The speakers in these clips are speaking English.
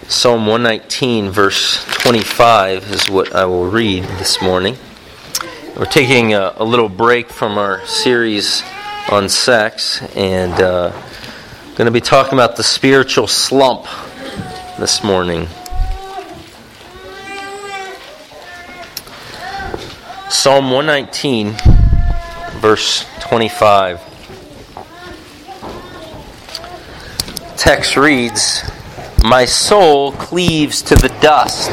Psalm 119, verse 25 is what I will read this morning. We're taking a little break from our series on sex and going to be talking about the spiritual slump this morning. Psalm 119, verse 25. Text reads, "My soul cleaves to the dust.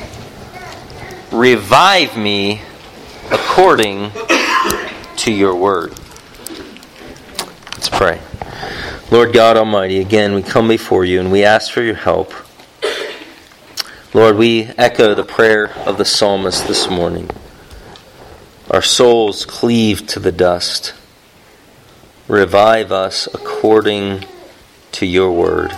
Revive me according to your word." Let's pray. Lord God Almighty, again we come before you and we ask for your help. Lord, we echo the prayer of the psalmist this morning. Our souls cleave to the dust. Revive us according to your word.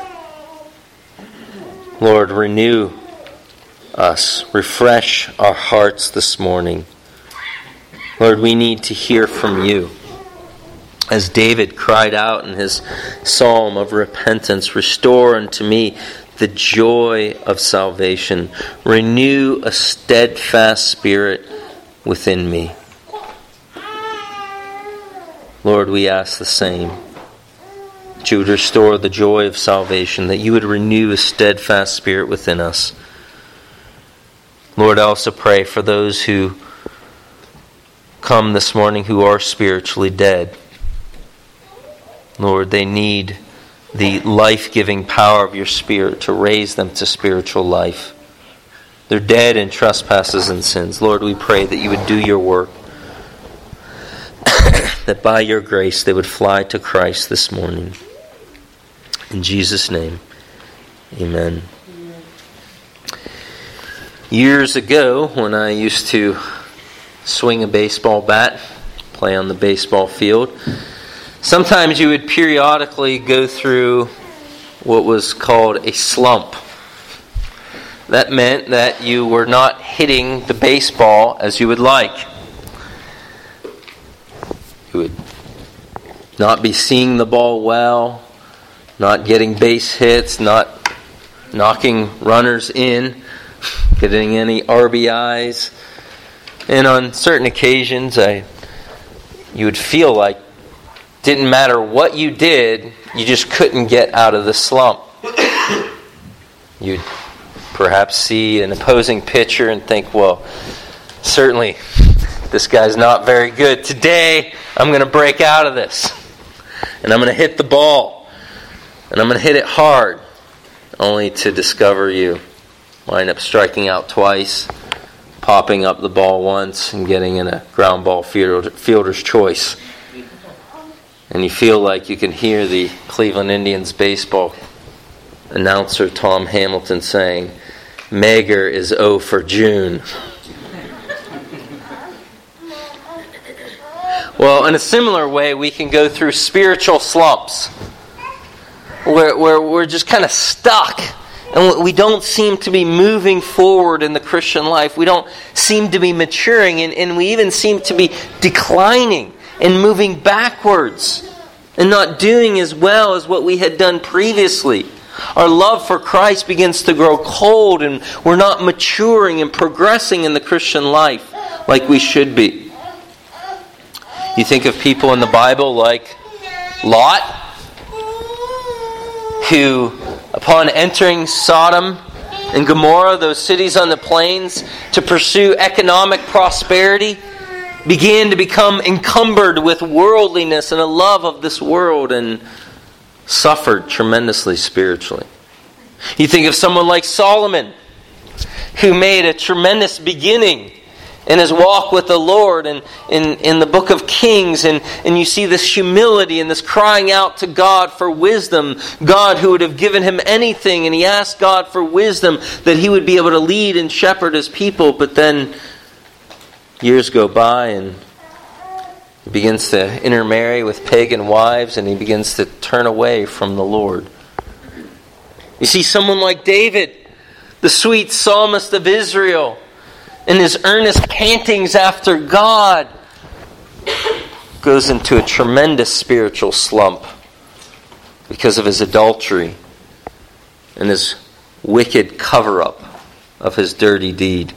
Lord, renew us. Refresh our hearts this morning. Lord, we need to hear from you. As David cried out in his psalm of repentance, "Restore unto me the joy of salvation. Renew a steadfast spirit within me." Lord, we ask the same. That you would restore the joy of salvation, that you would renew a steadfast spirit within us. Lord, I also pray for those who come this morning who are spiritually dead. Lord, they need the life-giving power of your Spirit to raise them to spiritual life. They're dead in trespasses and sins. Lord, we pray that you would do your work, that by your grace they would fly to Christ this morning. In Jesus' name, amen. Years ago, when I used to swing a baseball bat, play on the baseball field, sometimes you would periodically go through what was called a slump. That meant that you were not hitting the baseball as you would like. You would not be seeing the ball well, not getting base hits, not knocking runners in, getting any RBIs. And on certain occasions, you would feel like didn't matter what you did, you just couldn't get out of the slump. You'd perhaps see an opposing pitcher and think, well, certainly this guy's not very good. Today, I'm going to break out of this. And I'm going to hit the ball. And I'm going to hit it hard. Only to discover you wind up striking out twice, popping up the ball once, and getting in a ground ball fielder's choice. And you feel like you can hear the Cleveland Indians baseball announcer Tom Hamilton saying, "Mager is 0 for June." Well, in a similar way, we can go through spiritual slumps where we're just kind of stuck and we don't seem to be moving forward in the Christian life. We don't seem to be maturing, and we even seem to be declining and moving backwards and not doing as well as what we had done previously. Our love for Christ begins to grow cold, and we're not maturing and progressing in the Christian life like we should be. You think of people in the Bible like Lot, who, upon entering Sodom and Gomorrah, those cities on the plains, to pursue economic prosperity, began to become encumbered with worldliness and a love of this world and suffered tremendously spiritually. You think of someone like Solomon, who made a tremendous beginning in his walk with the Lord and in the book of Kings, and you see this humility and this crying out to God for wisdom. God who would have given him anything, and he asked God for wisdom that he would be able to lead and shepherd his people. But then years go by and he begins to intermarry with pagan wives, and he begins to turn away from the Lord. You see someone like David, the sweet psalmist of Israel, in his earnest pantings after God, goes into a tremendous spiritual slump because of his adultery and his wicked cover-up of his dirty deed.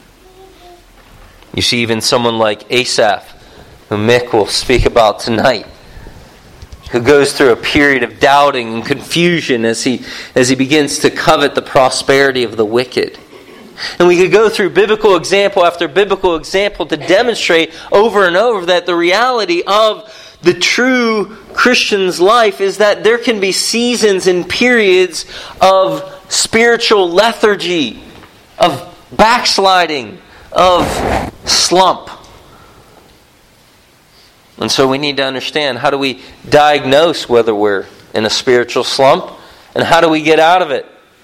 You see even someone like Asaph, who Mick will speak about tonight, who goes through a period of doubting and confusion as he begins to covet the prosperity of the wicked. And we could go through biblical example after biblical example to demonstrate over and over that the reality of the true Christian's life is that there can be seasons and periods of spiritual lethargy, of backsliding, of slump. And so we need to understand, how do we diagnose whether we're in a spiritual slump, and how do we get out of it?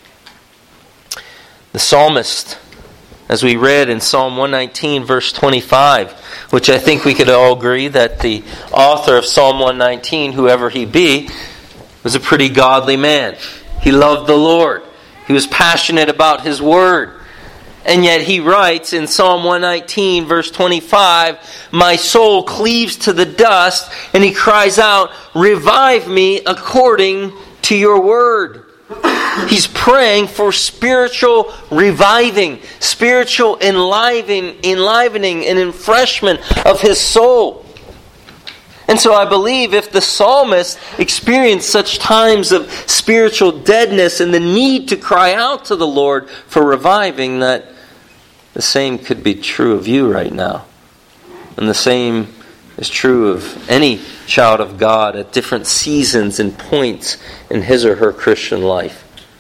The psalmist, as we read in Psalm 119, verse 25, which I think we could all agree that the author of Psalm 119, whoever he be, was a pretty godly man. He loved the Lord. He was passionate about His Word. And yet he writes in Psalm 119, verse 25, "My soul cleaves to the dust," and he cries out, "Revive me according to your word." He's praying for spiritual reviving, spiritual enlivening and refreshment of his soul. And so I believe if the psalmist experienced such times of spiritual deadness and the need to cry out to the Lord for reviving, that the same could be true of you right now. And the same is true of any child of God at different seasons and points in his or her Christian life.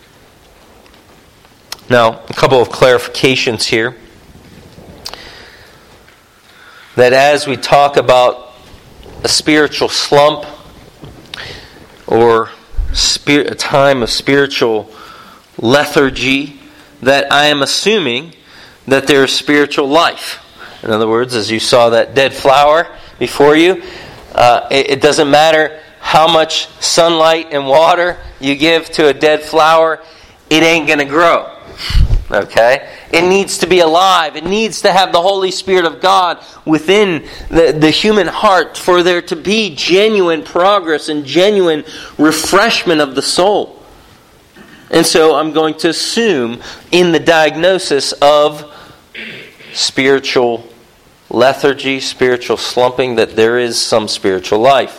Now, a couple of clarifications here. That as we talk about a spiritual slump or a time of spiritual lethargy, that I am assuming that there is spiritual life. In other words, as you saw that dead flower before you, it doesn't matter how much sunlight and water you give to a dead flower, it ain't going to grow. Okay? It needs to be alive. It needs to have the Holy Spirit of God within the human heart for there to be genuine progress and genuine refreshment of the soul. And so I'm going to assume in the diagnosis of spiritual lethargy, spiritual slumping, that there is some spiritual life.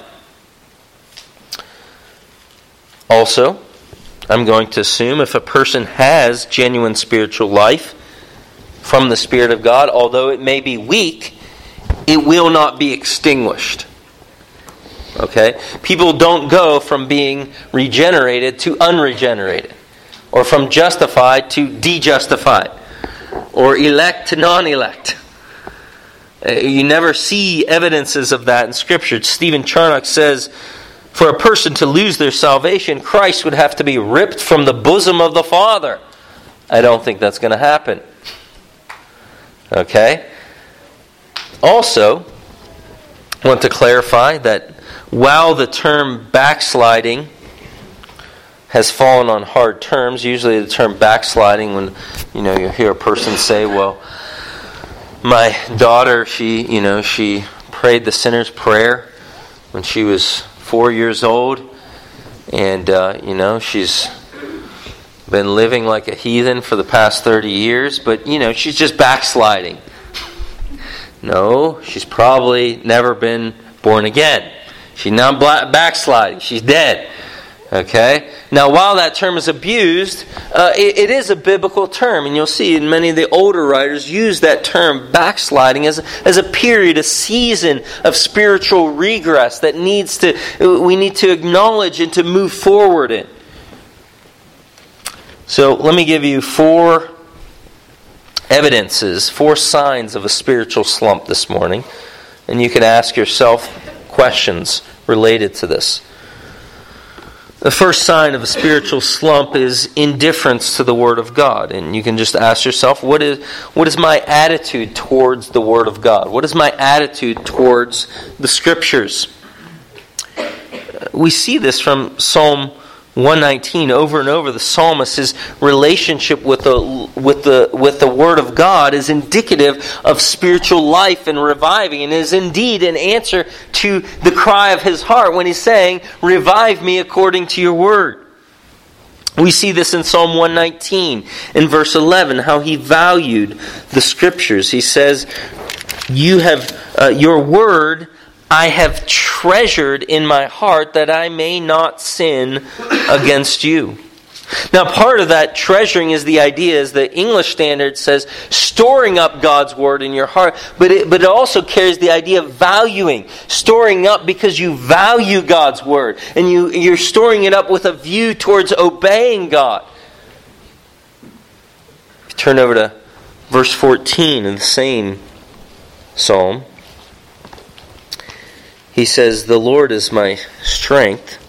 Also, I'm going to assume if a person has genuine spiritual life from the Spirit of God, although it may be weak, it will not be extinguished. Okay? People don't go from being regenerated to unregenerated, or from justified to dejustified, or elect to non-elect. You never see evidences of that in Scripture. Stephen Charnock says, for a person to lose their salvation, Christ would have to be ripped from the bosom of the Father. I don't think that's going to happen. Okay? Also, I want to clarify that while the term backsliding has fallen on hard terms, usually the term backsliding, when you hear a person say, well, my daughter, she prayed the sinner's prayer when she was 4 years old, and she's been living like a heathen for the past 30 years, but she's just backsliding. No, she's probably never been born again. She's not backsliding. She's dead. Okay? Now, while that term is abused, it is a biblical term, and you'll see in many of the older writers use that term backsliding as a period, a season of spiritual regress that we need to acknowledge and to move forward in. So let me give you 4 evidences, 4 signs of a spiritual slump this morning, and you can ask yourself questions related to this. The first sign of a spiritual slump is indifference to the Word of God. And you can just ask yourself, what is my attitude towards the Word of God? What is my attitude towards the Scriptures? We see this from Psalm 119 over and over. The psalmist, his relationship with the Word of God is indicative of spiritual life and reviving, and is indeed an answer to the cry of his heart when he's saying, "Revive me according to your word." We see this in Psalm 119, in verse 11, how he valued the Scriptures. He says, "You have your word I have treasured in my heart, that I may not sin against you." Now, part of that treasuring is the idea, as the English Standard says, storing up God's Word in your heart. But it also carries the idea of valuing. Storing up because you value God's Word. And you're storing it up with a view towards obeying God. Turn over to verse 14 in the same psalm. He says, "The Lord is my strength."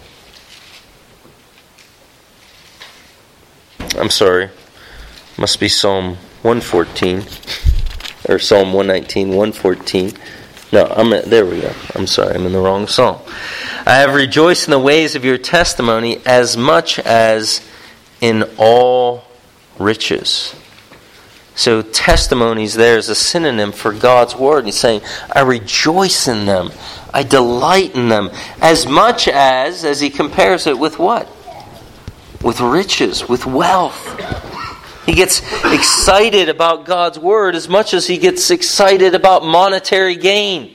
I'm sorry. Must be Psalm 114. Or Psalm 119, 114. No, there we go. I'm sorry, I'm in the wrong psalm. "I have rejoiced in the ways of your testimony as much as in all riches." So testimonies there is a synonym for God's Word. He's saying, I rejoice in them. I delight in them. As much as he compares it with what? With riches, with wealth. He gets excited about God's Word as much as he gets excited about monetary gain.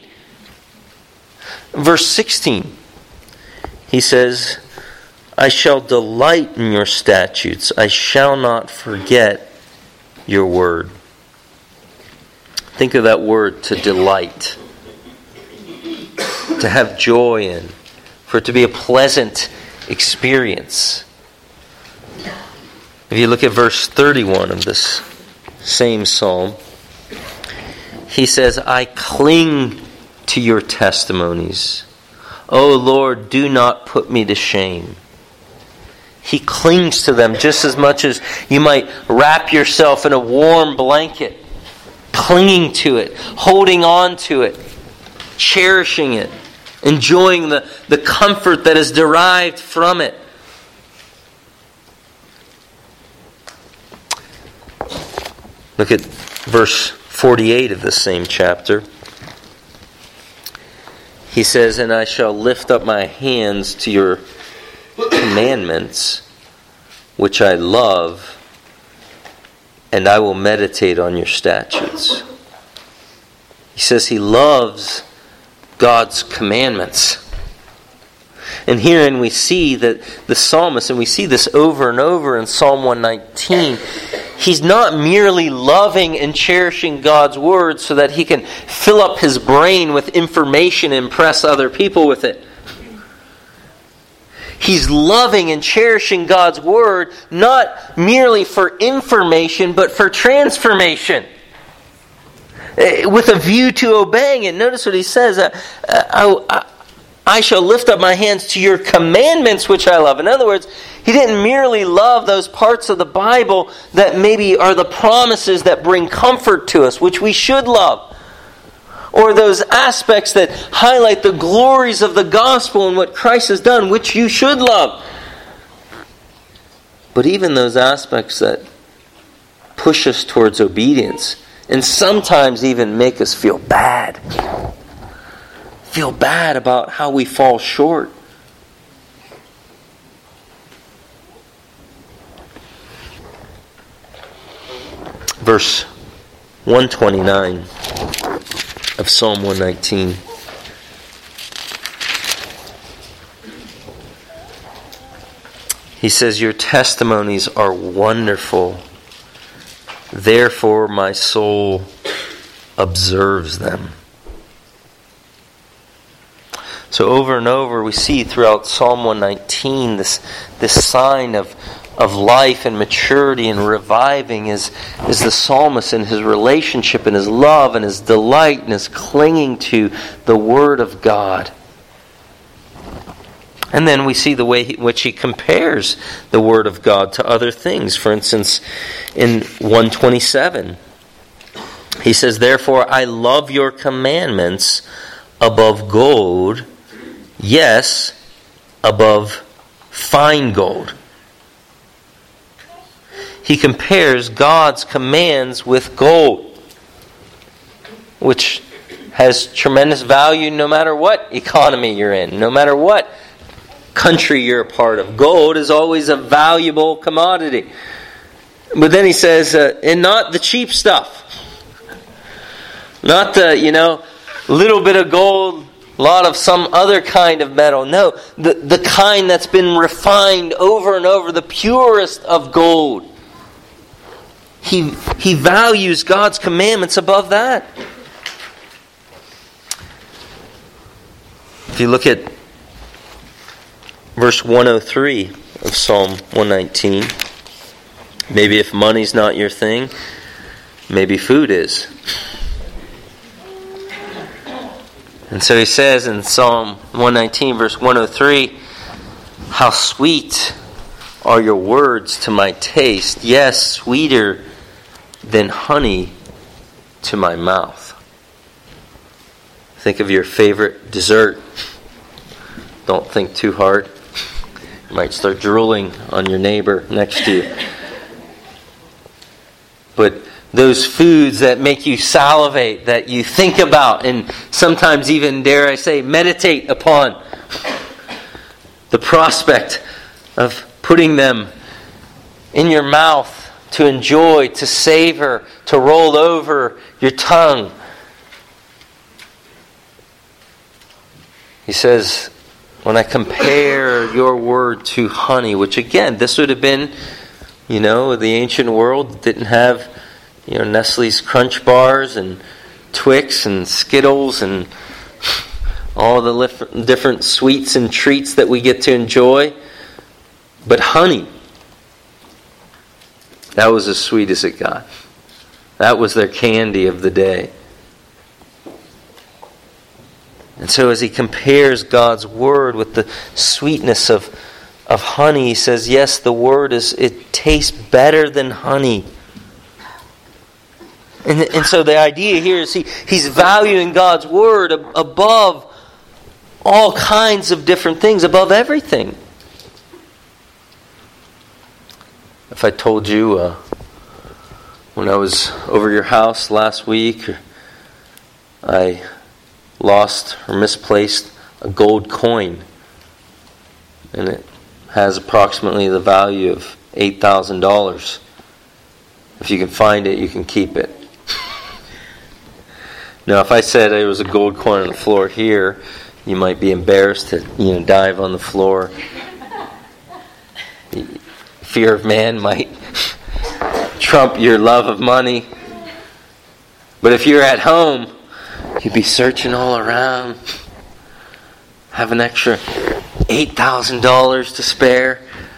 Verse 16, he says, "I shall delight in your statutes. I shall not forget your word." Think of that word, to delight. To have joy in. For it to be a pleasant experience. If you look at verse 31 of this same psalm, he says, "I cling to your testimonies. O Lord, do not put me to shame." He clings to them just as much as you might wrap yourself in a warm blanket, clinging to it, holding on to it, cherishing it, enjoying the comfort that is derived from it. Look at verse 48 of the same chapter. He says, "And I shall lift up my hands to your commandments, which I love, and I will meditate on your statutes." He says he loves God's commandments. And herein we see that the psalmist, and we see this over and over in Psalm 119, he's not merely loving and cherishing God's Word so that he can fill up his brain with information and impress other people with it. He's loving and cherishing God's Word not merely for information, but for transformation. With a view to obeying it. Notice what he says, I shall lift up my hands to your commandments which I love. In other words, he didn't merely love those parts of the Bible that maybe are the promises that bring comfort to us, which we should love. Or those aspects that highlight the glories of the gospel and what Christ has done, which you should love. But even those aspects that push us towards obedience, and sometimes even make us feel bad. Feel bad about how we fall short. Verse 129 of Psalm 119. He says, "Your testimonies are wonderful. Therefore my soul observes them." So over and over we see throughout Psalm 119 this sign of life and maturity and reviving is the psalmist in his relationship and his love and his delight and his clinging to the Word of God. And then we see the way in which he compares the Word of God to other things. For instance, in 127, he says, "Therefore I love your commandments above gold, yes, above fine gold." He compares God's commands with gold, which has tremendous value no matter what economy you're in, no matter what country you're a part of. Gold is always a valuable commodity. But then he says, and not the cheap stuff. Not the, little bit of gold, a lot of some other kind of metal. No, the kind that's been refined over and over, the purest of gold. He values God's commandments above that. If you look at verse 103 of Psalm 119, maybe if money's not your thing, maybe food is. And so he says in Psalm 119, verse 103, how sweet are your words to my taste, yes, sweeter than honey to my mouth. Think of your favorite dessert. Don't think too hard. You might start drooling on your neighbor next to you. But those foods that make you salivate, that you think about, and sometimes even, dare I say, meditate upon. The prospect of putting them in your mouth to enjoy, to savor, to roll over your tongue. He says, when I compare your word to honey, which again, this would have been, the ancient world didn't have, Nestle's Crunch Bars and Twix and Skittles and all the different sweets and treats that we get to enjoy. But honey, that was as sweet as it got. That was their candy of the day. And so as he compares God's word with the sweetness of honey, he says, yes, the word it tastes better than honey. And so the idea here is he's valuing God's word above all kinds of different things, above everything. If I told you when I was over your house last week, I lost or misplaced a gold coin, and it has approximately the value of $8,000. If you can find it, you can keep it. Now, if I said there was a gold coin on the floor here, you might be embarrassed to dive on the floor. Fear of man might trump your love of money. But if you're at home, you'd be searching all around, have an extra $8,000 to spare.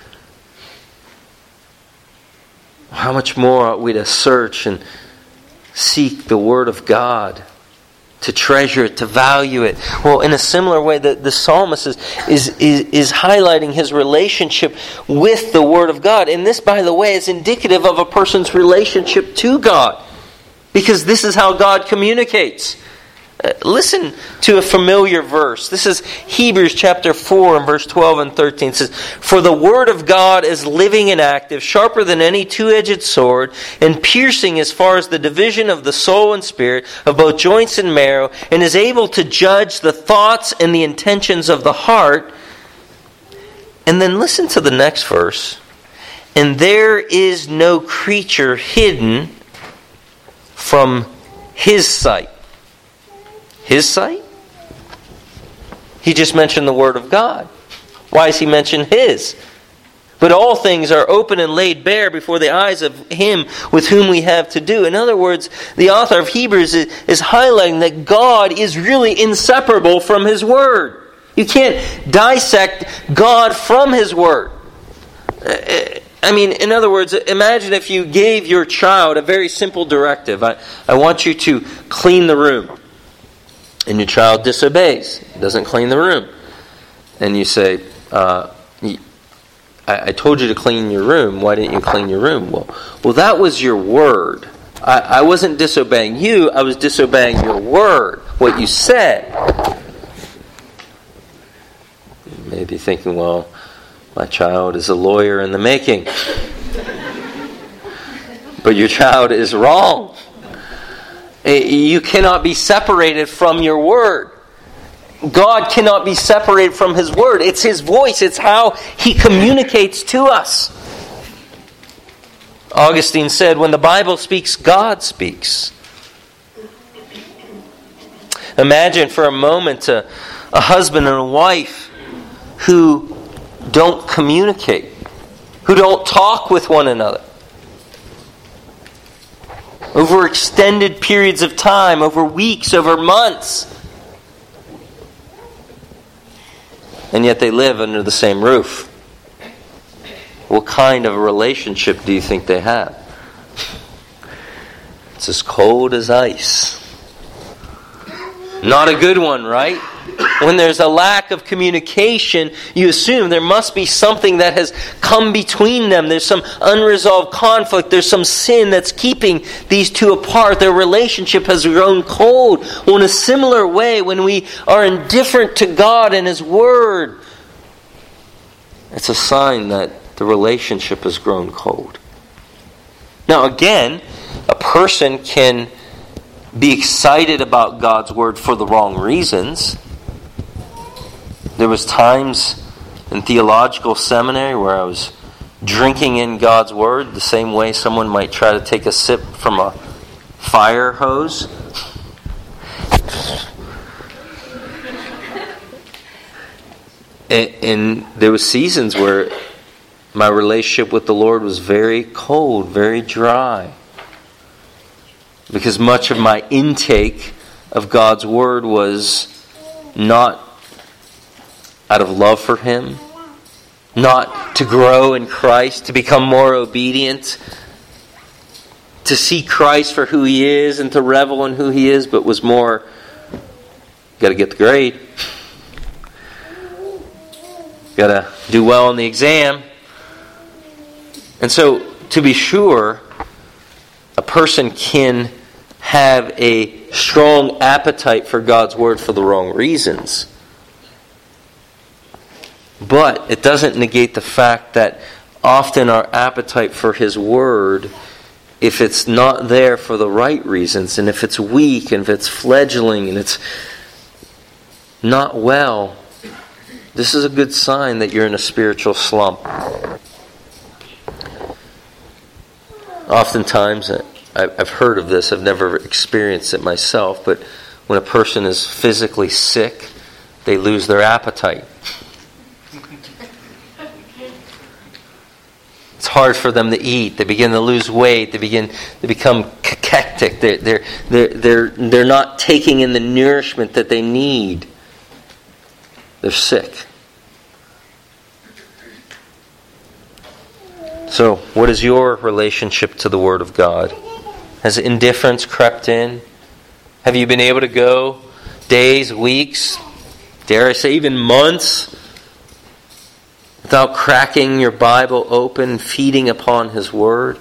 How much more ought we to search and seek the Word of God, to treasure it, to value it? Well, in a similar way, the psalmist is highlighting his relationship with the Word of God. And this, by the way, is indicative of a person's relationship to God, because this is how God communicates. Listen to a familiar verse. This is Hebrews chapter 4 and verse 12 and 13. It says, for the word of God is living and active, sharper than any two-edged sword, and piercing as far as the division of the soul and spirit, of both joints and marrow, and is able to judge the thoughts and the intentions of the heart. And then listen to the next verse. And there is no creature hidden from His sight. His sight? He just mentioned the Word of God. Why does he mention His? But all things are open and laid bare before the eyes of Him with whom we have to do. In other words, the author of Hebrews is highlighting that God is really inseparable from His Word. You can't dissect God from His Word. In other words, imagine if you gave your child a very simple directive. I want you to clean the room. And your child disobeys, doesn't clean the room. And you say, I told you to clean your room, why didn't you clean your room? Well, that was your word. I wasn't disobeying you, I was disobeying your word, what you said. You may be thinking, well, my child is a lawyer in the making. But your child is wrong. You cannot be separated from your word. God cannot be separated from His Word. It's His voice. It's how He communicates to us. Augustine said, when the Bible speaks, God speaks. Imagine for a moment a husband and a wife who don't communicate, who don't talk with one another. Over extended periods of time, over weeks, over months. And yet they live under the same roof. What kind of a relationship do you think they have? It's as cold as ice. Not a good one, right? When there's a lack of communication, you assume there must be something that has come between them. There's some unresolved conflict. There's some sin that's keeping these two apart. Their relationship has grown cold. Well, in a similar way, when we are indifferent to God and His Word, it's a sign that the relationship has grown cold. Now again, a person can be excited about God's Word for the wrong reasons. There was times in theological seminary where I was drinking in God's Word the same way someone might try to take a sip from a fire hose. And there were seasons where my relationship with the Lord was very cold, very dry. Because much of my intake of God's Word was not out of love for Him, not to grow in Christ, to become more obedient, to see Christ for who He is and to revel in who He is, but was more, got to get the grade, got to do well on the exam. And so, to be sure, a person can have a strong appetite for God's Word for the wrong reasons. But it doesn't negate the fact that often our appetite for His Word, if it's not there for the right reasons, and if it's weak, and if it's fledgling, and it's not well, this is a good sign that you're in a spiritual slump. Oftentimes, I've heard of this, I've never experienced it myself, but when a person is physically sick, they lose their appetite. It's hard for them to eat. They begin to lose weight. They become cachectic. They're not taking in the nourishment that they need. They're sick. So, what is your relationship to the Word of God? Has indifference crept in? Have you been able to go days, weeks, dare I say even months, without cracking your Bible open, feeding upon His Word?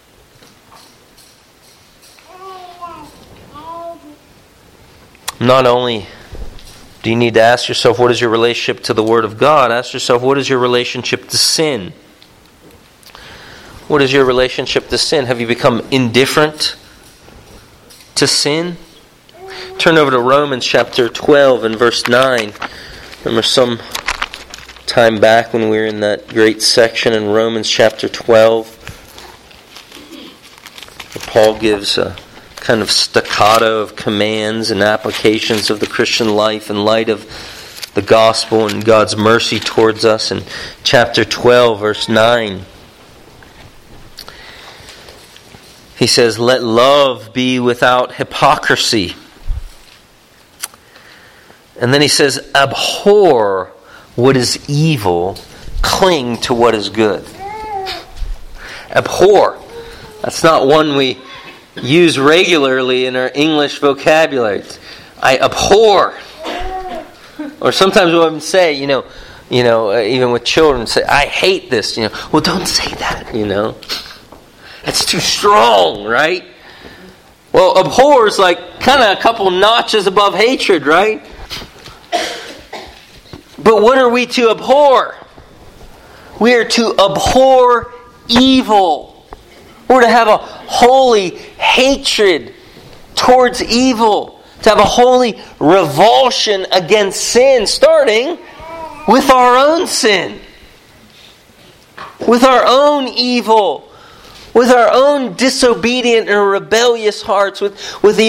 Not only do you need to ask yourself, what is your relationship to the Word of God? Ask yourself, what is your relationship to sin? What is your relationship to sin? Have you become indifferent to sin? Turn over to Romans chapter 12 and verse 9. Remember some time back when we were in that great section in Romans chapter 12, where Paul gives a kind of staccato of commands and applications of the Christian life in light of the gospel and God's mercy towards us. In chapter 12, verse 9, he says, "Let love be without hypocrisy." And then he says, "Abhor what is evil, cling to what is good." Abhor. That's not one we use regularly in our English vocabulary. I abhor. Or sometimes we'll even say, even with children, say, "I hate this." Well, don't say that. It's too strong, right? Well, abhor is like kind of a couple notches above hatred, right? But what are we to abhor? We are to abhor evil. We're to have a holy hatred towards evil, to have a holy revulsion against sin, starting with our own sin, with our own evil, with our own disobedient and rebellious hearts, with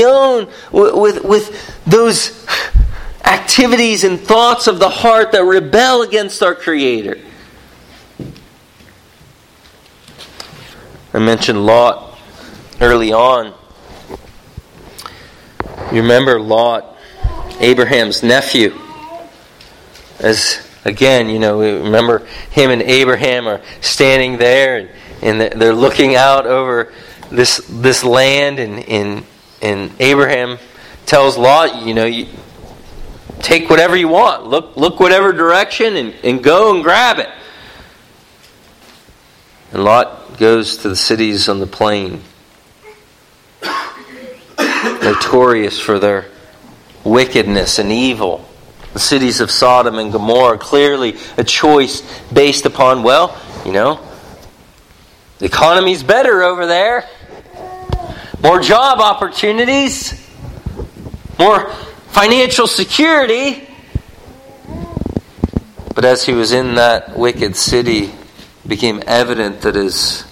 those activities and thoughts of the heart that rebel against our Creator. I mentioned Lot early on. You remember Lot, Abraham's nephew. As again, we remember him and Abraham are standing there, and they're looking out over this land, and Abraham tells Lot, you take whatever you want, look whatever direction, and go and grab it. And Lot goes to the cities on the plain, notorious for their wickedness and evil. The cities of Sodom and Gomorrah, clearly a choice based upon, the economy's better over there. More job opportunities. More financial security. But as he was in that wicked city, it became evident that his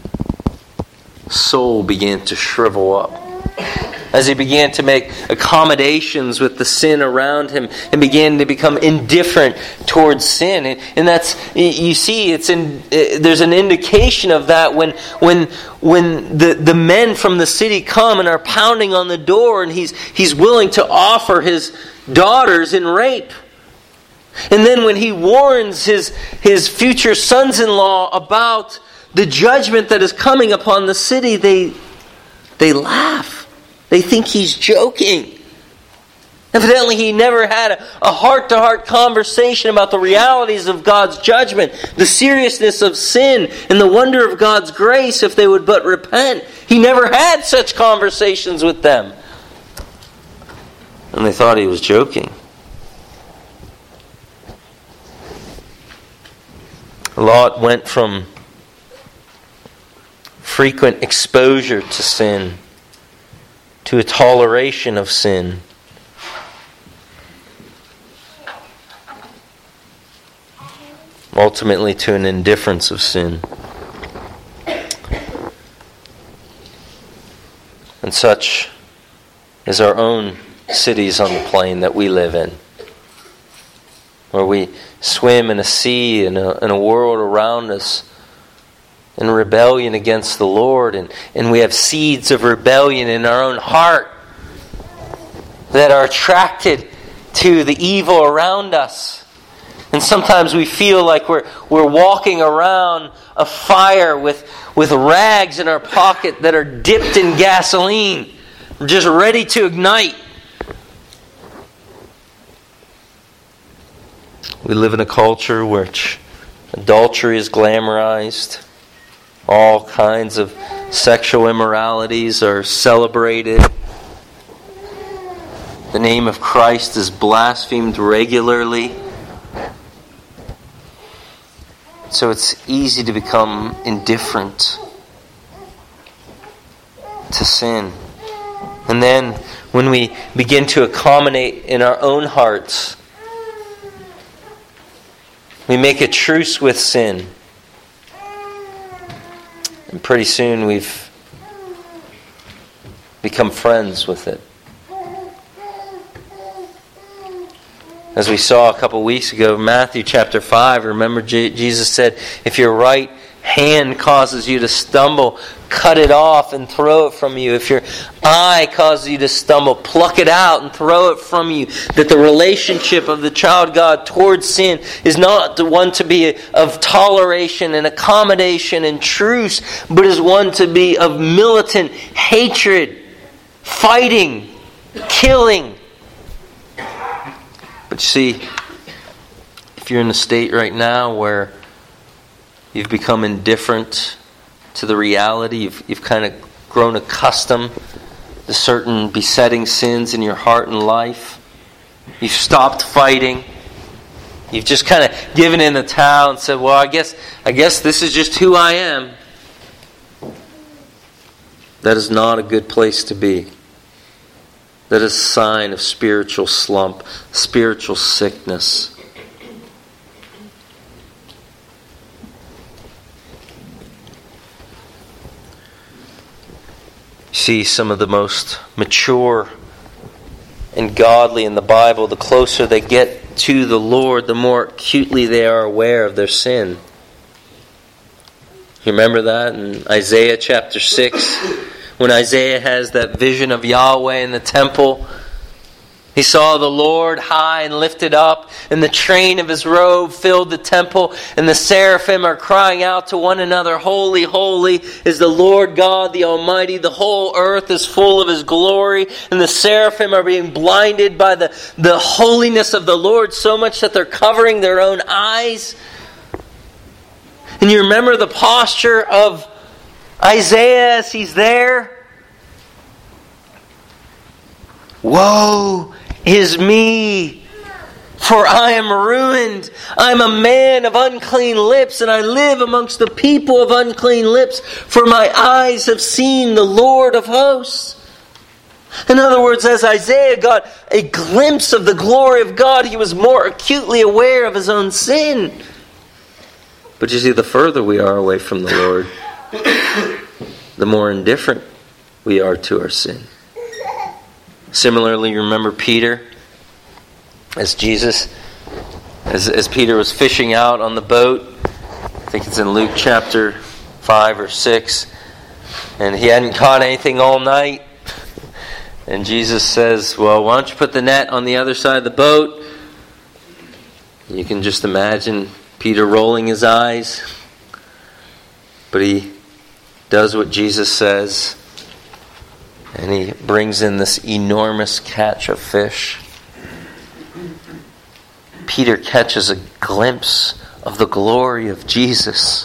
soul began to shrivel up. As he began to make accommodations with the sin around him and began to become indifferent towards sin. And that's, you see, there's an indication of that when the men from the city come and are pounding on the door, and he's willing to offer his daughters in rape. And then when he warns his future sons-in-law about the judgment that is coming upon the city, they laugh. They think he's joking. Evidently, he never had a heart-to-heart conversation about the realities of God's judgment, the seriousness of sin, and the wonder of God's grace if they would but repent. He never had such conversations with them. And they thought he was joking. Lot went from frequent exposure to sin to a toleration of sin. Ultimately to an indifference of sin. And such is our own cities on the plain that we live in, where we swim in a sea, in a world around us, in rebellion against the Lord, and we have seeds of rebellion in our own heart that are attracted to the evil around us. And sometimes we feel like we're walking around a fire with rags in our pocket that are dipped in gasoline. We're just ready to ignite. We live in a culture which adultery is glamorized. All kinds of sexual immoralities are celebrated. The name of Christ is blasphemed regularly. So it's easy to become indifferent to sin. And then when we begin to accommodate in our own hearts, we make a truce with sin. And pretty soon we've become friends with it. As we saw a couple weeks ago, Matthew chapter 5, remember Jesus said, if your right hand causes you to stumble, cut it off and throw it from you. If your eye causes you to stumble, pluck it out and throw it from you. That the relationship of the child of God towards sin is not the one to be of toleration and accommodation and truce, but is one to be of militant hatred, fighting, killing. But you see, if you're in a state right now where you've become indifferent to the reality, you've kind of grown accustomed to certain besetting sins in your heart and life, you've stopped fighting, you've just kind of given in the towel and said, well, I guess this is just who I am. That is not a good place to be. That is a sign of spiritual slump, spiritual sickness. See, some of the most mature and godly in the Bible, the closer they get to the Lord, the more acutely they are aware of their sin. You remember that in Isaiah chapter 6? When Isaiah has that vision of Yahweh in the temple, he saw the Lord high and lifted up, and the train of His robe filled the temple, and the seraphim are crying out to one another, "Holy, holy is the Lord God the Almighty. The whole earth is full of His glory." And the seraphim are being blinded by the holiness of the Lord so much that they're covering their own eyes. And you remember the posture of Isaiah as he's there? "Woe is me, for I am ruined. I am a man of unclean lips, and I live amongst the people of unclean lips, for my eyes have seen the Lord of hosts." In other words, as Isaiah got a glimpse of the glory of God, he was more acutely aware of his own sin. But you see, the further we are away from the Lord, the more indifferent we are to our sin. Similarly, you remember Peter, as Peter was fishing out on the boat. I think it's in Luke chapter 5 or 6. And he hadn't caught anything all night. And Jesus says, "Well, why don't you put the net on the other side of the boat?" You can just imagine Peter rolling his eyes. But he does what Jesus says. And he brings in this enormous catch of fish. Peter catches a glimpse of the glory of Jesus.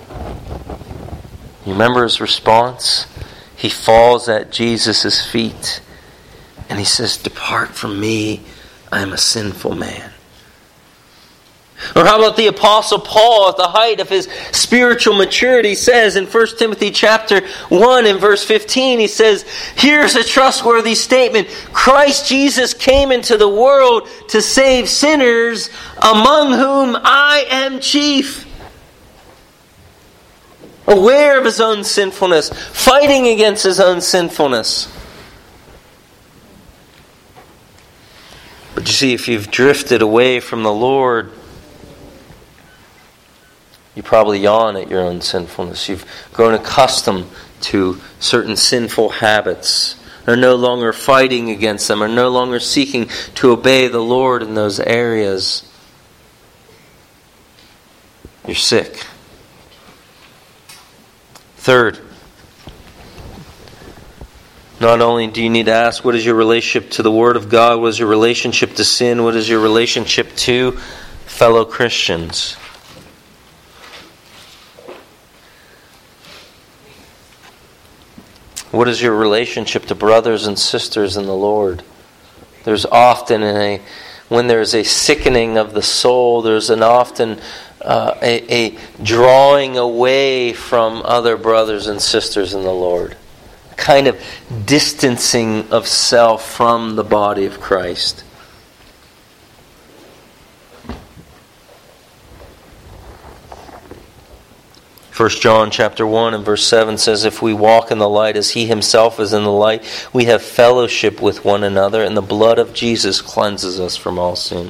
You remember his response? He falls at Jesus' feet and he says, "Depart from me, I am a sinful man." Or how about the Apostle Paul at the height of his spiritual maturity says in 1 Timothy chapter 1 and verse 15, he says, here's a trustworthy statement: "Christ Jesus came into the world to save sinners, among whom I am chief." Aware of his own sinfulness, fighting against his own sinfulness. But you see, if you've drifted away from the Lord, you probably yawn at your own sinfulness. You've grown accustomed to certain sinful habits. Are no longer fighting against them. Are no longer seeking to obey the Lord in those areas. You're sick. Third, not only do you need to ask, what is your relationship to the Word of God? What is your relationship to sin? What is your relationship to fellow Christians? What is your relationship to brothers and sisters in the Lord? There's often when there's a sickening of the soul, there's often a drawing away from other brothers and sisters in the Lord. A kind of distancing of self from the body of Christ. 1 John chapter 1 and verse 7 says, "If we walk in the light as He Himself is in the light, we have fellowship with one another, and the blood of Jesus cleanses us from all sin."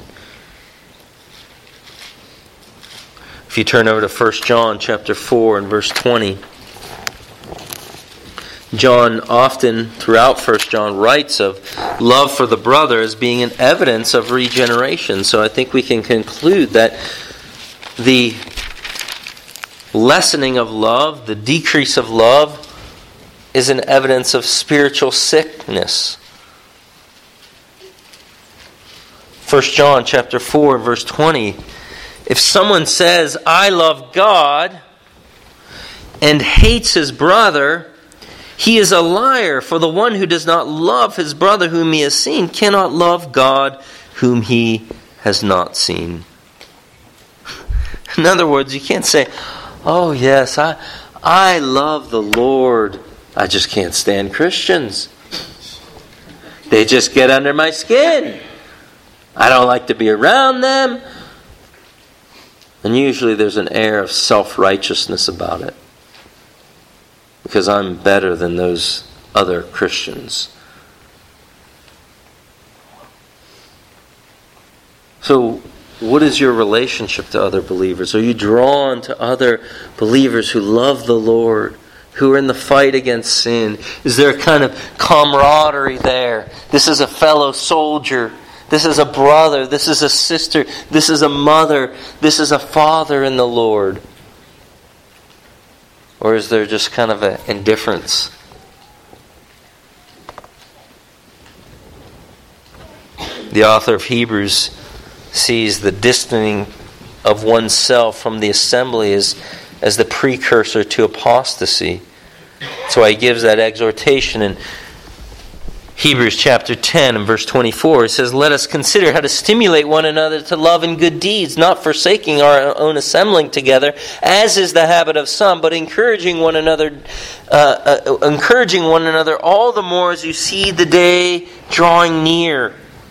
If you turn over to 1 John chapter 4 and verse 20, John often, throughout 1 John, writes of love for the brother as being an evidence of regeneration. So I think we can conclude that the lessening of love, the decrease of love, is an evidence of spiritual sickness. 1 John chapter 4 verse 20, if someone says, "I love God," and hates his brother, he is a liar, for the one who does not love his brother whom he has seen cannot love God whom he has not seen. In other words, you can't say, "Oh yes, I love the Lord, I just can't stand Christians." They just get under my skin. I don't like to be around them. And usually there's an air of self-righteousness about it. Because I'm better than those other Christians. So, what is your relationship to other believers? Are you drawn to other believers who love the Lord, who are in the fight against sin? Is there a kind of camaraderie there? This is a fellow soldier. This is a brother. This is a sister. This is a mother. This is a father in the Lord. Or is there just kind of an indifference? The author of Hebrews sees the distancing of oneself from the assembly as the precursor to apostasy. So he gives that exhortation in Hebrews chapter 10 and verse 24. It says, "Let us consider how to stimulate one another to love and good deeds, not forsaking our own assembling together, as is the habit of some, but encouraging one another all the more as you see the day drawing near."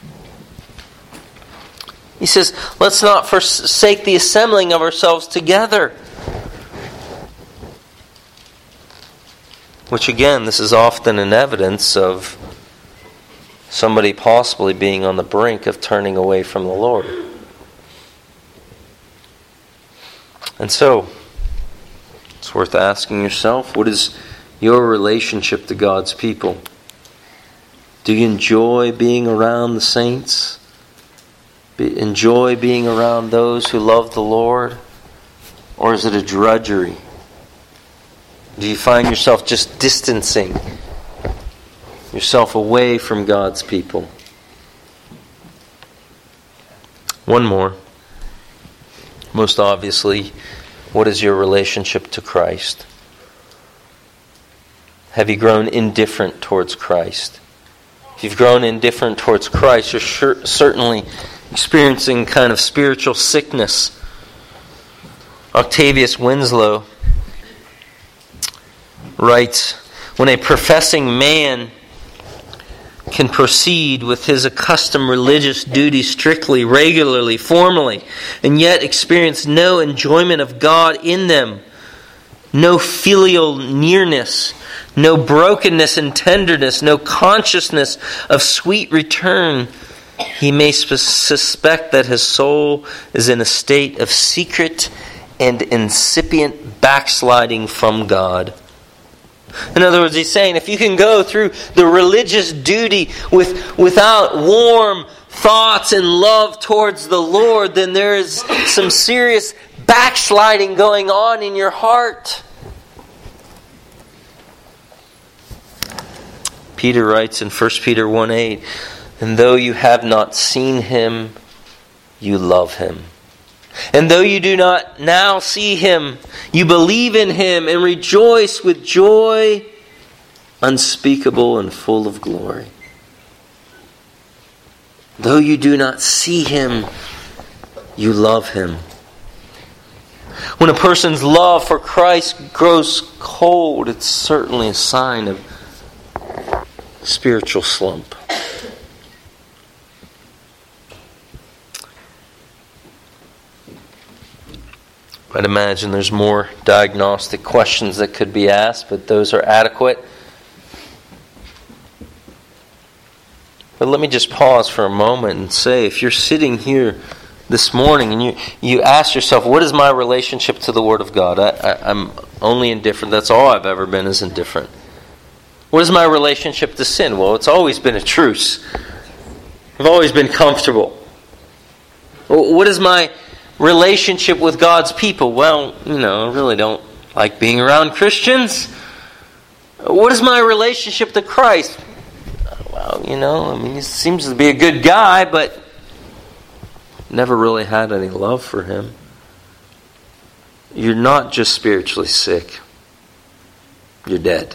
He says, let's not forsake the assembling of ourselves together. Which again, this is often an evidence of somebody possibly being on the brink of turning away from the Lord. And so, it's worth asking yourself, what is your relationship to God's people? Do you enjoy being around the saints? Enjoy being around those who love the Lord? Or is it a drudgery? Do you find yourself just distancing yourself away from God's people? One more. Most obviously, what is your relationship to Christ? Have you grown indifferent towards Christ? If you've grown indifferent towards Christ, you're certainly experiencing kind of spiritual sickness. Octavius Winslow writes, "When a professing man can proceed with his accustomed religious duties strictly, regularly, formally, and yet experience no enjoyment of God in them, no filial nearness, no brokenness and tenderness, no consciousness of sweet return, he may suspect that his soul is in a state of secret and incipient backsliding from God." In other words, he's saying if you can go through the religious duty without warm thoughts and love towards the Lord, then there is some serious backsliding going on in your heart. Peter writes in 1 Peter 1:8, "And though you have not seen him, you love him. And though you do not now see him, you believe in him and rejoice with joy unspeakable and full of glory." Though you do not see him, you love him. When a person's love for Christ grows cold, it's certainly a sign of spiritual slump. I'd imagine there's more diagnostic questions that could be asked, but those are adequate. But let me just pause for a moment and say, if you're sitting here this morning and you ask yourself, what is my relationship to the Word of God? I'm only indifferent. That's all I've ever been, is indifferent. What is my relationship to sin? Well, it's always been a truce. I've always been comfortable. What is my relationship with God's people? Well, I really don't like being around Christians. What is my relationship to Christ? Well, he seems to be a good guy, but never really had any love for him. You're not just spiritually sick. You're dead.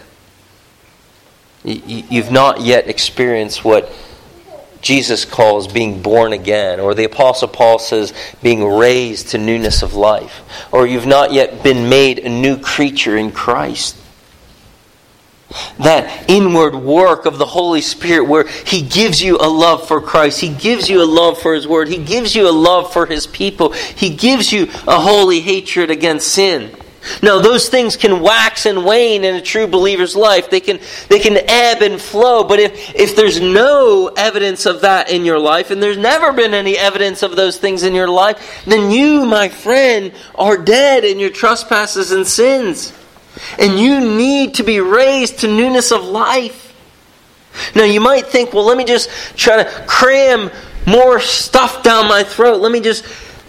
You've not yet experienced what Jesus calls being born again, or the Apostle Paul says being raised to newness of life, or you've not yet been made a new creature in Christ. that inward work of the Holy Spirit where He gives you a love for Christ. He gives you a love for His Word. He gives you a love for His people. He gives you a holy hatred against sin. Now, those things can wax and wane in a true believer's life. They can ebb and flow. But if there's no evidence of that in your life, and there's never been any evidence of those things in your life, then you, my friend, are dead in your trespasses and sins. And you need to be raised to newness of life. Now, you might think, well, let me just try to cram more stuff down my throat. Let me just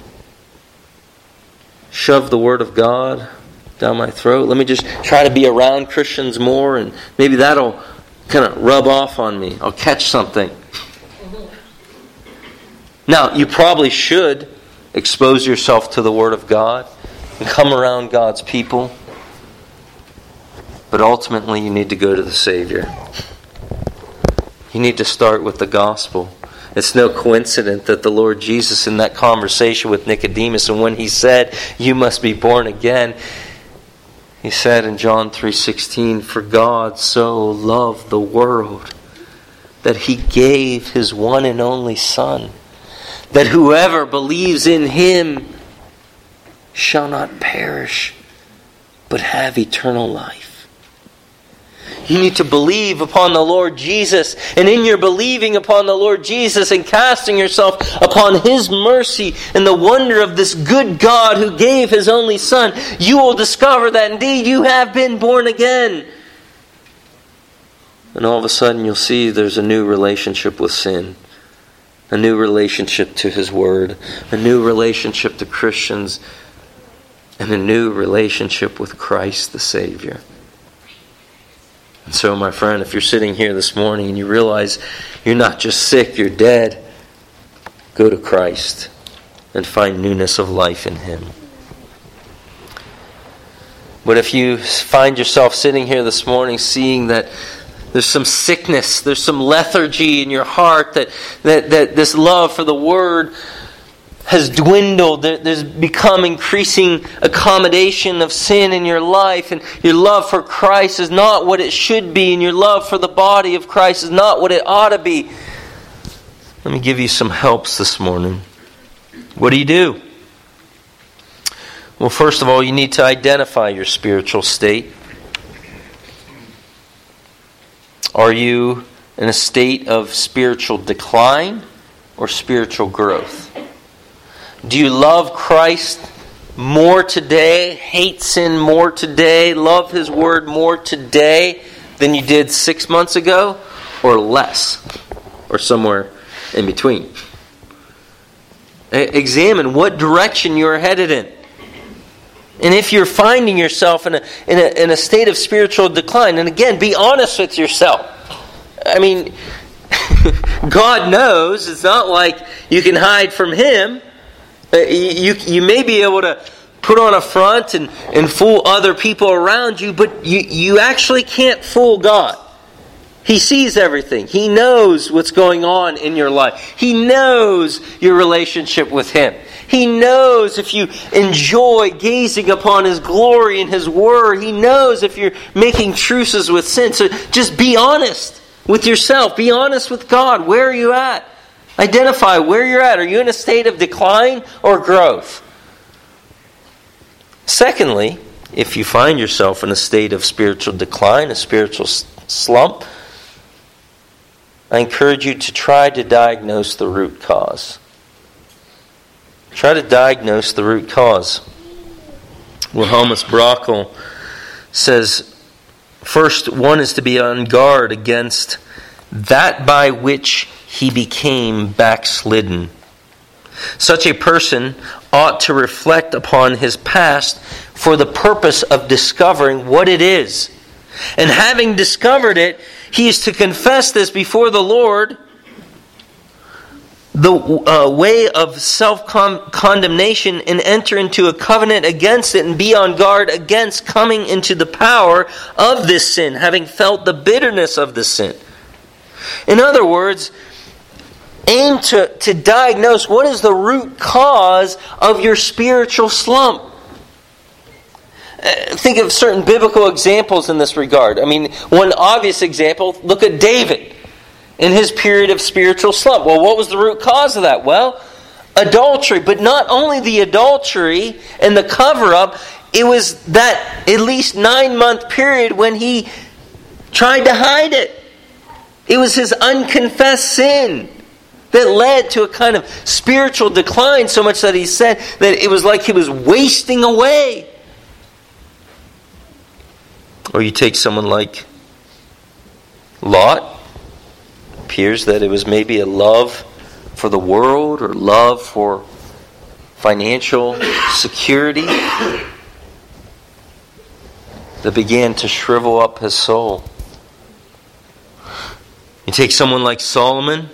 shove the Word of God down my throat. Let me just try to be around Christians more, and maybe that'll kind of rub off on me. I'll catch something. Now, you probably should expose yourself to the Word of God and come around God's people. But ultimately, you need to go to the Savior. You need to start with the gospel. It's no coincidence that the Lord Jesus, in that conversation with Nicodemus, and when He said, "You must be born again," He said in John 3:16, "For God so loved the world that He gave His one and only Son, that whoever believes in Him shall not perish, but have eternal life." You need to believe upon the Lord Jesus. And in your believing upon the Lord Jesus and casting yourself upon His mercy and the wonder of this good God who gave His only Son, you will discover that indeed you have been born again. And all of a sudden you'll see there's a new relationship with sin. A new relationship to His Word. A new relationship to Christians. And a new relationship with Christ the Savior. And so, my friend, if you're sitting here this morning and you realize you're not just sick, you're dead, go to Christ and find newness of life in Him. But if you find yourself sitting here this morning seeing that there's some sickness, there's some lethargy in your heart, that this love for the Word has dwindled, there's become increasing accommodation of sin in your life, and your love for Christ is not what it should be, and your love for the body of Christ is not what it ought to be, let me give you some helps this morning. What do? Well, first of all, you need to identify your spiritual state. Are you in a state of spiritual decline or spiritual growth? Do you love Christ more today, hate sin more today, love His Word more today than you did 6 months ago, or less, or somewhere in between? Examine what direction you are headed in. And if you're finding yourself in a state of spiritual decline, and again, be honest with yourself. I mean, God knows. It's not like you can hide from Him. You may be able to put on a front and fool other people around you, but you actually can't fool God. He sees everything. He knows what's going on in your life. He knows your relationship with Him. He knows if you enjoy gazing upon His glory and His Word. He knows if you're making truces with sin. So just be honest with yourself. Be honest with God. Where are you at? Identify where you're at. Are you in a state of decline or growth? Secondly, if you find yourself in a state of spiritual decline, a spiritual slump, I encourage you to try to diagnose the root cause. Try to diagnose the root cause. Wilhelmus Brockel says, first, one is to be on guard against that by which he became backslidden. Such a person ought to reflect upon his past for the purpose of discovering what it is. And having discovered it, he is to confess this before the Lord, the way of self-condemnation, and enter into a covenant against it and be on guard against coming into the power of this sin, having felt the bitterness of the sin. In other words, aim to diagnose what is the root cause of your spiritual slump. think of certain biblical examples in this regard. I mean, one obvious example, look at David in his period of spiritual slump. Well, what was the root cause of that? Well, adultery. But not only the adultery and the cover-up, it was that at least 9-month period when he tried to hide it. It was his unconfessed sin that led to a kind of spiritual decline, so much that he said that it was like he was wasting away. Or you take someone like Lot. It appears that it was maybe a love for the world or love for financial security that began to shrivel up his soul. You take someone like Solomon,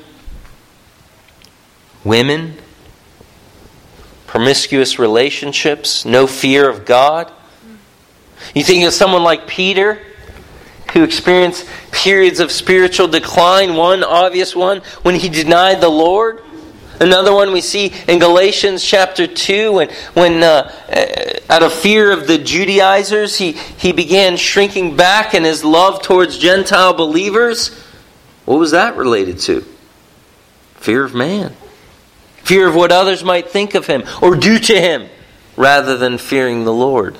women, promiscuous relationships, no fear of God. You think of someone like Peter, who experienced periods of spiritual decline. One obvious one, when he denied the Lord. Another one we see in Galatians chapter 2, when out of fear of the Judaizers, he began shrinking back in his love towards Gentile believers. What was that related to? Fear of man. Fear of what others might think of him or do to him, rather than fearing the Lord.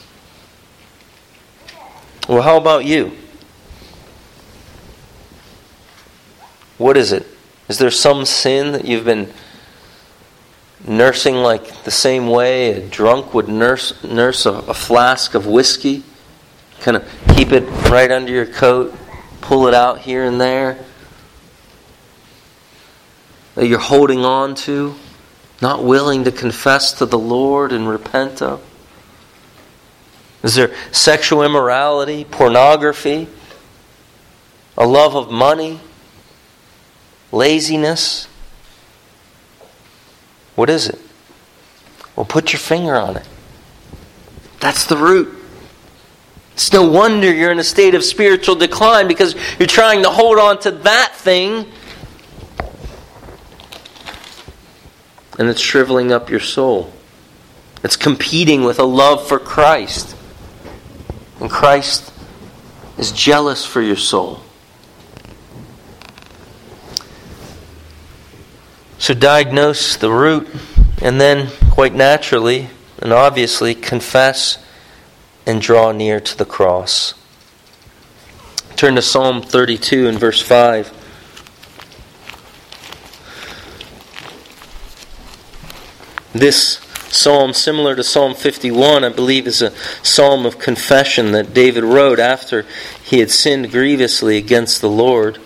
Well, how about you? What is it? Is there some sin that you've been nursing like the same way a drunk would nurse a flask of whiskey? Kind of keep it right under your coat, pull it out here and there, that you're holding on to, not willing to confess to the Lord and repent of? Is there sexual immorality, pornography, a love of money, laziness? What is it? Well, put your finger on it. That's the root. It's no wonder you're in a state of spiritual decline, because you're trying to hold on to that thing, and it's shriveling up your soul. It's competing with a love for Christ. And Christ is jealous for your soul. So diagnose the root, and then quite naturally and obviously confess and draw near to the cross. Turn to Psalm 32 and verse 5. This psalm, similar to Psalm 51, I believe is a psalm of confession that David wrote after he had sinned grievously against the Lord.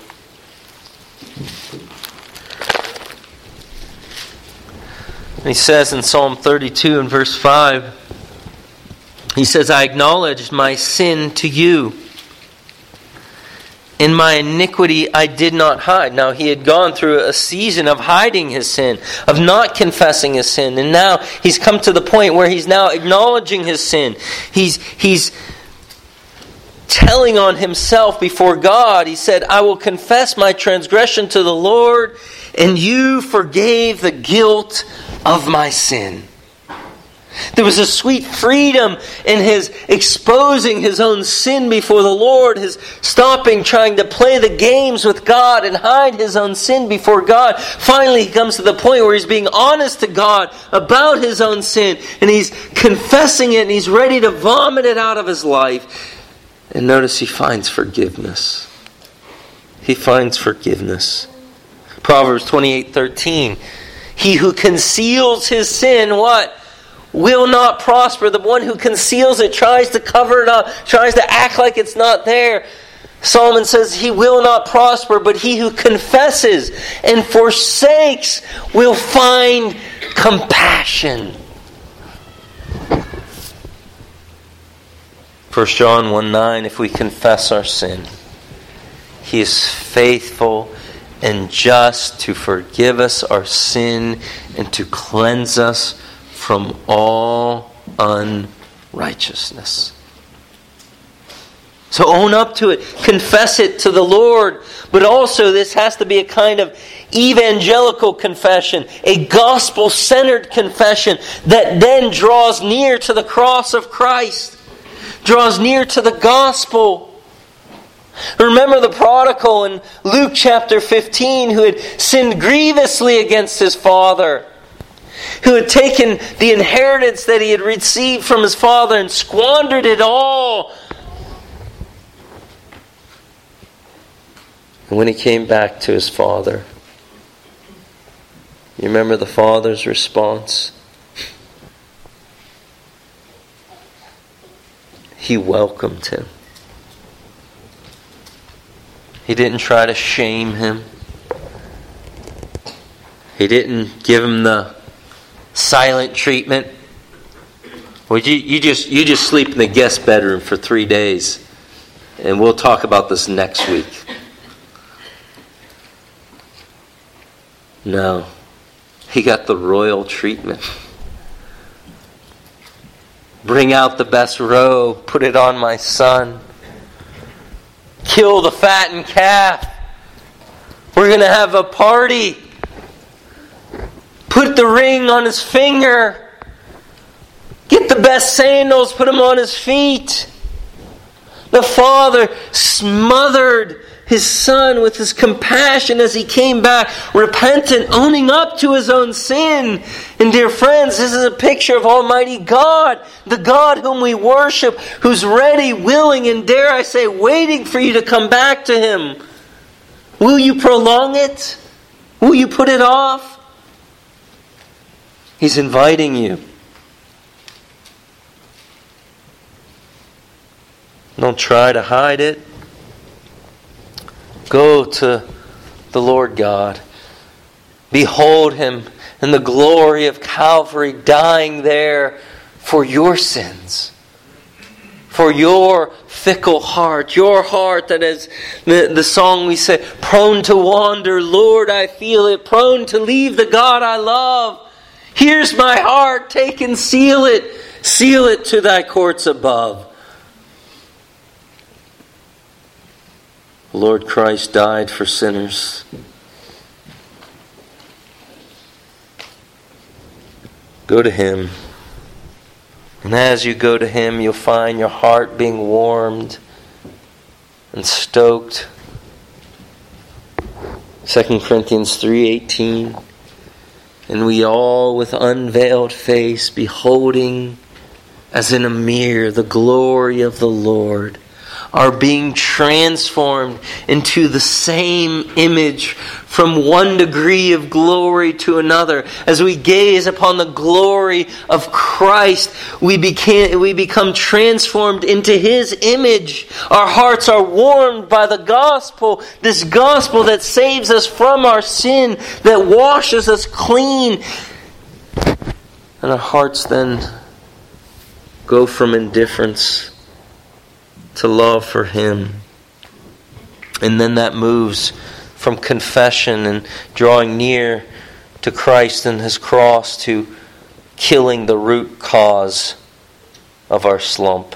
And he says in Psalm 32 and verse 5, he says, I acknowledged my sin to you. In my iniquity I did not hide. Now he had gone through a season of hiding his sin, of not confessing his sin. And now he's come to the point where he's now acknowledging his sin. He's telling on himself before God. He said, I will confess my transgression to the Lord, and you forgave the guilt of my sin. There was a sweet freedom in his exposing his own sin before the Lord, his stopping trying to play the games with God and hide his own sin before God. Finally, he comes to the point where he's being honest to God about his own sin, and he's confessing it, and he's ready to vomit it out of his life. And notice he finds forgiveness. He finds forgiveness. Proverbs 28:13. He who conceals his sin, what? Will not prosper. The one who conceals it tries to cover it up, tries to act like it's not there. Solomon says he will not prosper, but he who confesses and forsakes will find compassion. 1 John 1:9, if we confess our sin, he is faithful and just to forgive us our sin and to cleanse us from all unrighteousness. So own up to it. Confess it to the Lord. But also this has to be a kind of evangelical confession, a gospel-centered confession that then draws near to the cross of Christ. draws near to the gospel. Remember the prodigal in Luke chapter 15 who had sinned grievously against his father, who had taken the inheritance that he had received from his father and squandered it all. And when he came back to his father, you remember the father's response? He welcomed him. He didn't try to shame him. He didn't give him the silent treatment. Well, you just sleep in the guest bedroom for 3 days, and we'll talk about this next week. No, he got the royal treatment. Bring out the best robe, put it on my son. Kill the fattened calf. We're going to have a party. Put the ring on his finger. Get the best sandals, put them on his feet. The father smothered his son with his compassion as he came back, repentant, owning up to his own sin. And dear friends, this is a picture of Almighty God, the God whom we worship, who's ready, willing, and dare I say, waiting for you to come back to Him. Will you prolong it? Will you put it off? He's inviting you. Don't try to hide it. Go to the Lord God. Behold Him in the glory of Calvary, dying there for your sins. For your fickle heart. Your heart that is, the song we say, prone to wander. Lord, I feel it. Prone to leave the God I love. Here's my heart. Take and seal it. Seal it to thy courts above. Lord Christ died for sinners. Go to Him. And as you go to Him, you'll find your heart being warmed and stoked. 2 Corinthians 3:18. And we all with unveiled face, beholding as in a mirror the glory of the Lord, are being transformed into the same image from one degree of glory to another. As we gaze upon the glory of Christ, we become transformed into His image. Our hearts are warmed by the gospel, this gospel that saves us from our sin, that washes us clean. And our hearts then go from indifference to love for Him. And then that moves from confession and drawing near to Christ and His cross to killing the root cause of our slump.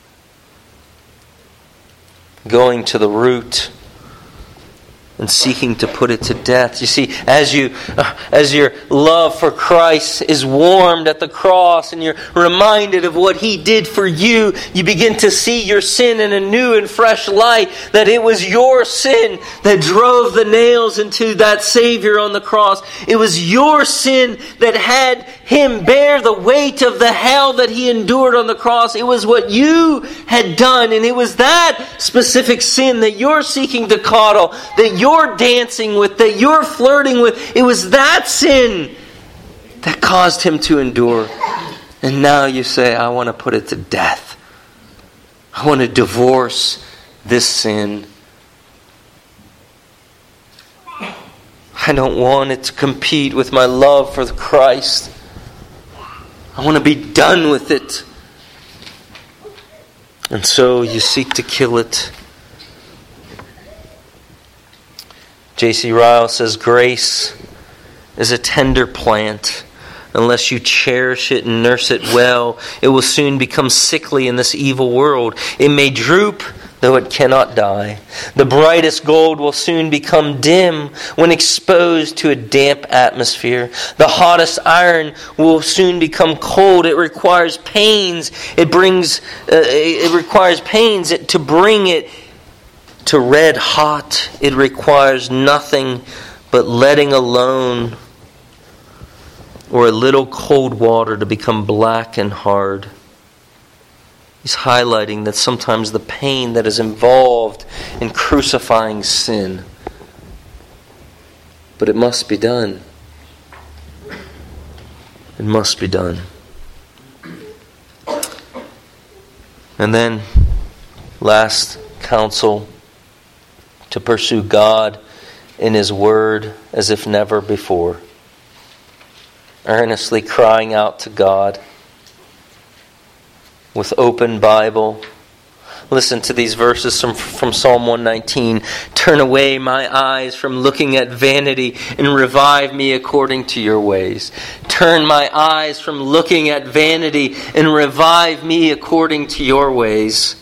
Going to the root and seeking to put it to death. You see, as your love for Christ is warmed at the cross and you're reminded of what He did for you, you begin to see your sin in a new and fresh light, that it was your sin that drove the nails into that Savior on the cross. It was your sin that had Him bear the weight of the hell that He endured on the cross. It was what you had done, and it was that specific sin that you're seeking to coddle, that you're dancing with, that you're flirting with. It was that sin that caused Him to endure. And now you say, I want to put it to death. I want to divorce this sin. I don't want it to compete with my love for Christ. I want to be done with it. And so you seek to kill it. J.C. Ryle says, grace is a tender plant. Unless you cherish it and nurse it well, it will soon become sickly in this evil world. It may droop though it cannot die. The brightest gold will soon become dim when exposed to a damp atmosphere. The hottest iron will soon become cold. It requires pains. It requires pains to bring it to red hot. It requires nothing but letting alone, or a little cold water to become black and hard. He's highlighting that sometimes the pain that is involved in crucifying sin. But it must be done. It must be done. And then, last counsel, to pursue God in His Word as if never before. Earnestly crying out to God with open Bible. Listen to these verses from Psalm 119. Turn away my eyes from looking at vanity and revive me according to your ways. Turn my eyes from looking at vanity and revive me according to your ways.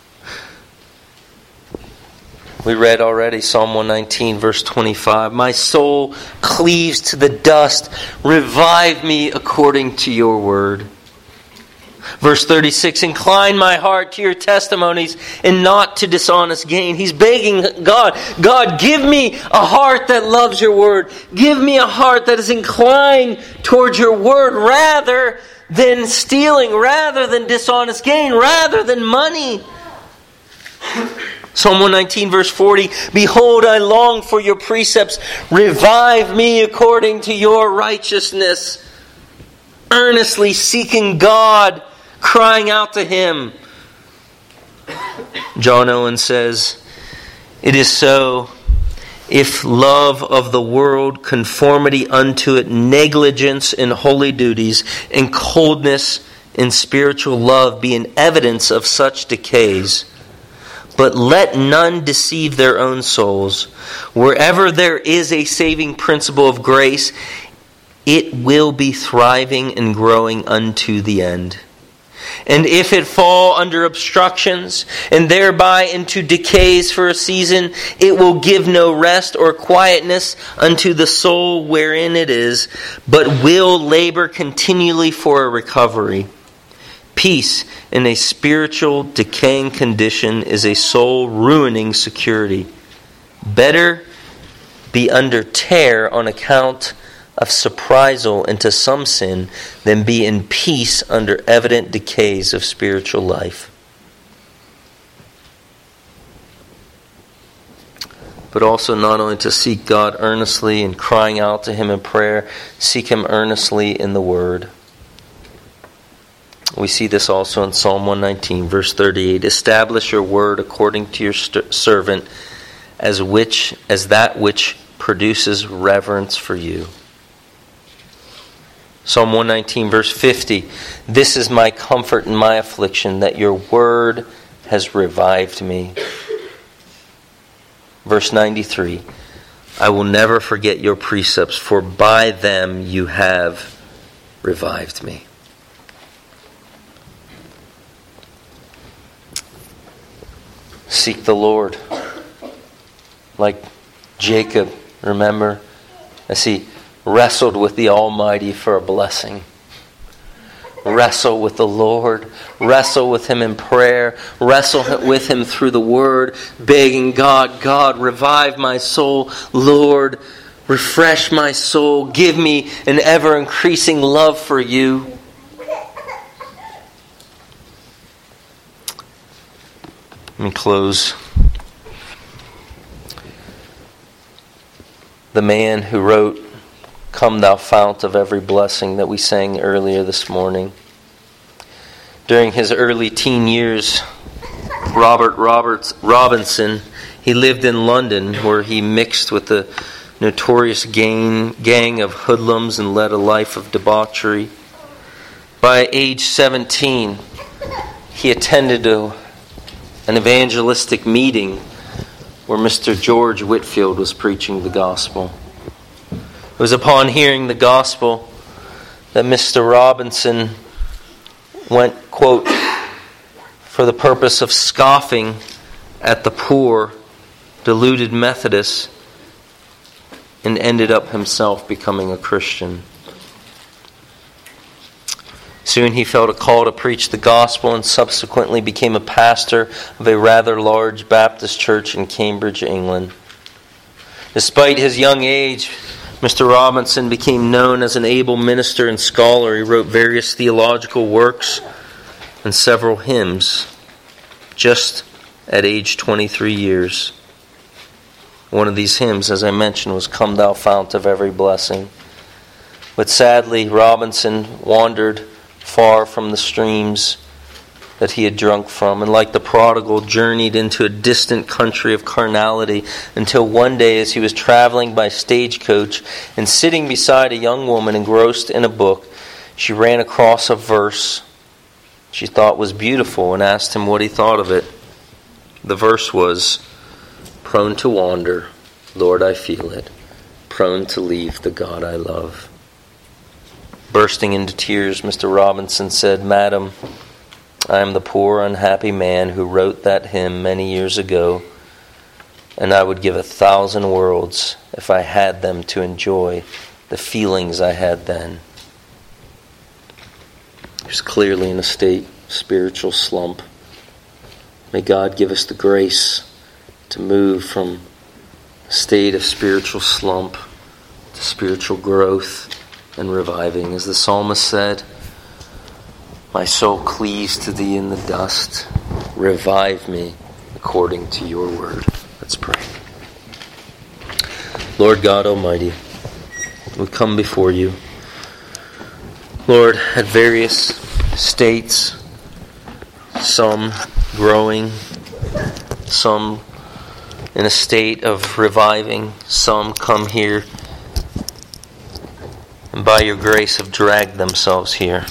We read already Psalm 119, verse 25. My soul cleaves to the dust. Revive me according to your word. Verse 36, incline my heart to your testimonies and not to dishonest gain. He's begging God, God, give me a heart that loves your word. Give me a heart that is inclined towards your word rather than stealing, rather than dishonest gain, rather than money. Psalm 119, verse 40, behold, I long for your precepts. Revive me according to your righteousness. Earnestly seeking God, crying out to Him. John Owen says, it is so, if love of the world, conformity unto it, negligence in holy duties, and coldness in spiritual love be an evidence of such decays. But let none deceive their own souls. Wherever there is a saving principle of grace, it will be thriving and growing unto the end. And if it fall under obstructions, and thereby into decays for a season, it will give no rest or quietness unto the soul wherein it is, but will labor continually for a recovery. Peace in a spiritual decaying condition is a soul-ruining security. Better be under tear on account of surprisal into some sin than be in peace under evident decays of spiritual life. But also not only to seek God earnestly and crying out to Him in prayer, seek Him earnestly in the Word. We see this also in Psalm 119, verse 38. Establish your word according to your servant as that which produces reverence for you. Psalm 119, verse 50. This is my comfort in my affliction, that your word has revived me. Verse 93. I will never forget your precepts, for by them you have revived me. Seek the Lord. Like Jacob, remember, as he wrestled with the Almighty for a blessing. Wrestle with the Lord. Wrestle with Him in prayer. Wrestle with Him through the Word, begging God, God, revive my soul. Lord, refresh my soul. Give me an ever-increasing love for you. Let me close. The man who wrote, Come thou fount of every blessing, that we sang earlier this morning. During his early teen years, Robert Robinson, he lived in London, where he mixed with the notorious gang of hoodlums and led a life of debauchery. By age 17, he attended an evangelistic meeting where Mr. George Whitefield was preaching the gospel. It was upon hearing the gospel that Mr. Robinson went, quote, for the purpose of scoffing at the poor, deluded Methodists, and ended up himself becoming a Christian. Soon he felt a call to preach the gospel and subsequently became a pastor of a rather large Baptist church in Cambridge, England. Despite his young age, Mr. Robinson became known as an able minister and scholar. He wrote various theological works and several hymns just at age 23 years. One of these hymns, as I mentioned, was "Come Thou Fount of Every Blessing." But sadly, Robinson wandered far from the streams that he had drunk from, and like the prodigal, journeyed into a distant country of carnality until one day, as he was traveling by stagecoach and sitting beside a young woman engrossed in a book, she ran across a verse she thought was beautiful and asked him what he thought of it. The verse was, "Prone to wander, Lord, I feel it, prone to leave the God I love." Bursting into tears, Mr. Robinson said, "Madam, I am the poor, unhappy man who wrote that hymn many years ago, and I would give 1,000 worlds if I had them to enjoy the feelings I had then." He was clearly in a state of spiritual slump. May God give us the grace to move from a state of spiritual slump to spiritual growth and reviving. As the psalmist said, "My soul cleaves to thee in the dust. Revive me according to your word." Let's pray. Lord God Almighty, we come before you, Lord, at various states, some growing, some in a state of reviving, some come here and by your grace have dragged themselves here.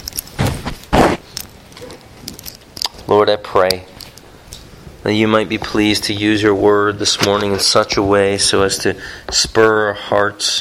Lord, I pray that you might be pleased to use your word this morning in such a way so as to spur our hearts